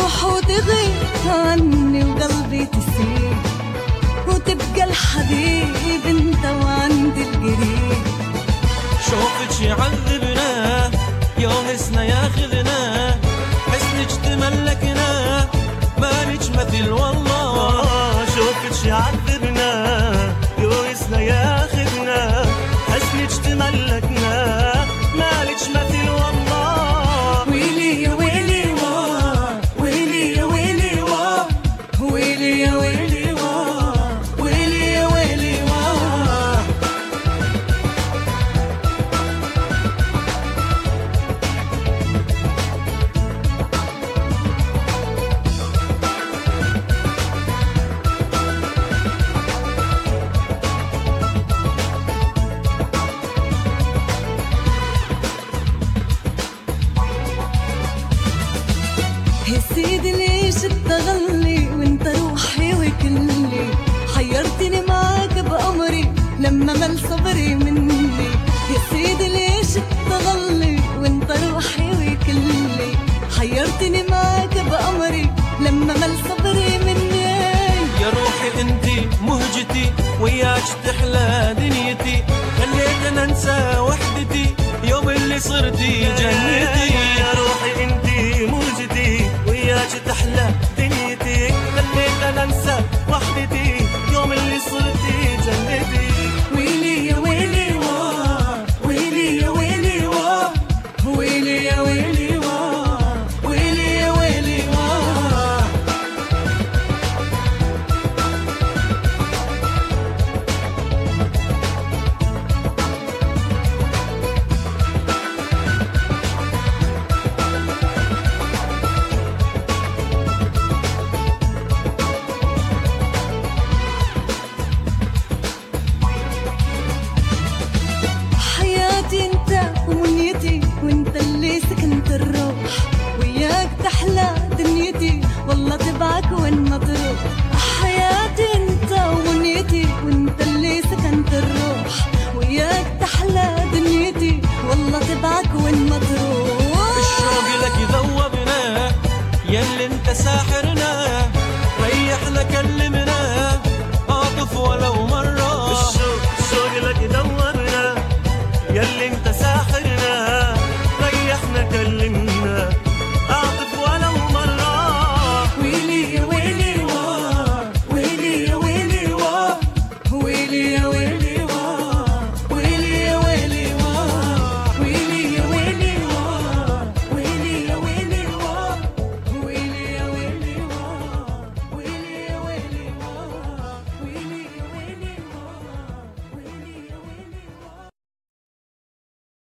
تروح وتغيب عني وقلبي تسيب، وتبقى الحبيب انت وعندي القريب. شوفك يعذبنا يوم حسنا ياخذنا، حسنك تملكنا مالك مثل والله. شوفك يعذبنا يوم حسنا ياخذنا، حسنك تملكنا مالك مثل والله. ويلي يا ويلي واه، ويلي يا ويلي واه، ويلي يا ويلي واه، ويلي يا ويلي واه. يا سيدي ليش تغلي وانت روحي وكلي، حيرتني معاك بأمري لما مل صبري مني. يا سيدي ليش تغلي وانت روحي وكلي، حيرتني معاك بأمري لما مل صبري مني. يا روحي انتي مهجتي وياك تحلى دنيتي، خليتنا انسى وحدتي يوم اللي صرتي جنتي. يا روحي انتي مهجتي وياك تحلى دنيتي، خليتنا انسى وحدتي يوم اللي صرتي جنتي. ويلي يا ويلي واه، ويلي يا ويلي واه، ويلي يا ويلي واه، ويلي يا ويلي واه. حياتي انت ومنيتي وانت اللي سكنت الروح، وياك تحلى دنيتي والله تبعك وين ما تروح. حياتي انت ومنيتي وانت اللي سكنت الروح، وياك تحلى دنيتي والله تبعك وين ما تروح. الشوق لك ذوبنا ياللي انت ساحر